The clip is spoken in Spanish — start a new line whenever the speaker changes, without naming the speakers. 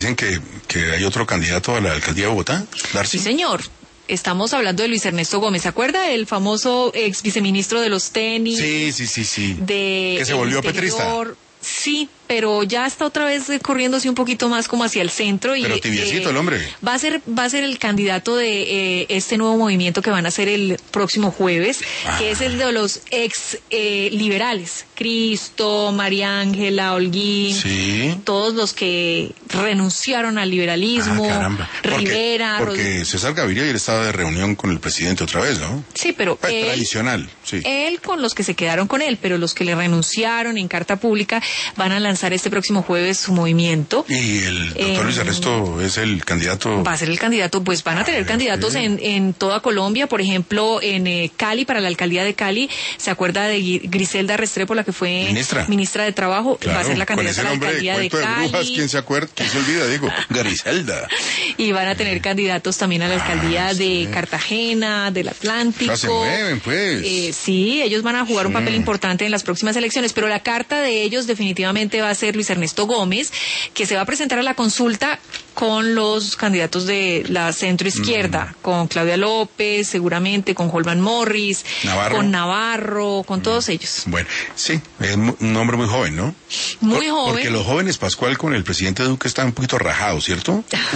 Dicen que hay otro candidato a la alcaldía de Bogotá, Darcy.
Sí, señor. Estamos hablando de Luis Ernesto Gómez. ¿Se acuerda? El famoso ex viceministro de los tenis.
Sí.
De
que se volvió
interior.
petrista.
Sí, pero ya está otra vez corriéndose un poquito más como hacia el centro.
Pero tibiecito el hombre.
Va a ser el candidato de este nuevo movimiento que van a hacer el próximo jueves, que es el de los ex liberales. Cristo, María Ángela, Holguín,
Sí.
todos los que renunciaron al liberalismo.
Caramba.
Rivera.
Porque César Gaviria ayer estaba de reunión con el presidente otra vez, ¿no?
Sí, pero
Pues, tradicional, sí.
Él con los que se quedaron con él, pero los que le renunciaron en carta pública van a lanzar este próximo jueves su movimiento.
Y el doctor Luis Ernesto es el candidato.
Va a ser el candidato, pues van a tener candidatos en toda Colombia, por ejemplo, en Cali, para la alcaldía de Cali, ¿se acuerda de Griselda Restrepo, la que fue ministra de Trabajo?
Claro,
va a ser la candidata a la alcaldía de Cali.
Brujas, ¿quién se acuerda? ¿Quién se olvida? Digo, Griselda.
Y van a tener candidatos también a la alcaldía de Cartagena, del Atlántico.
Ya se mueven, pues.
Sí, ellos van a jugar un papel importante en las próximas elecciones, pero la carta de ellos definitivamente va a ser Luis Ernesto Gómez, que se va a presentar a la consulta con los candidatos de la centroizquierda, con Claudia López, seguramente, con Holman Morris, con Navarro, con todos ellos.
Bueno, sí, es un hombre muy joven, ¿no?
Muy joven.
Porque los jóvenes, Pascual, con el presidente Duque están un poquito rajados, ¿cierto?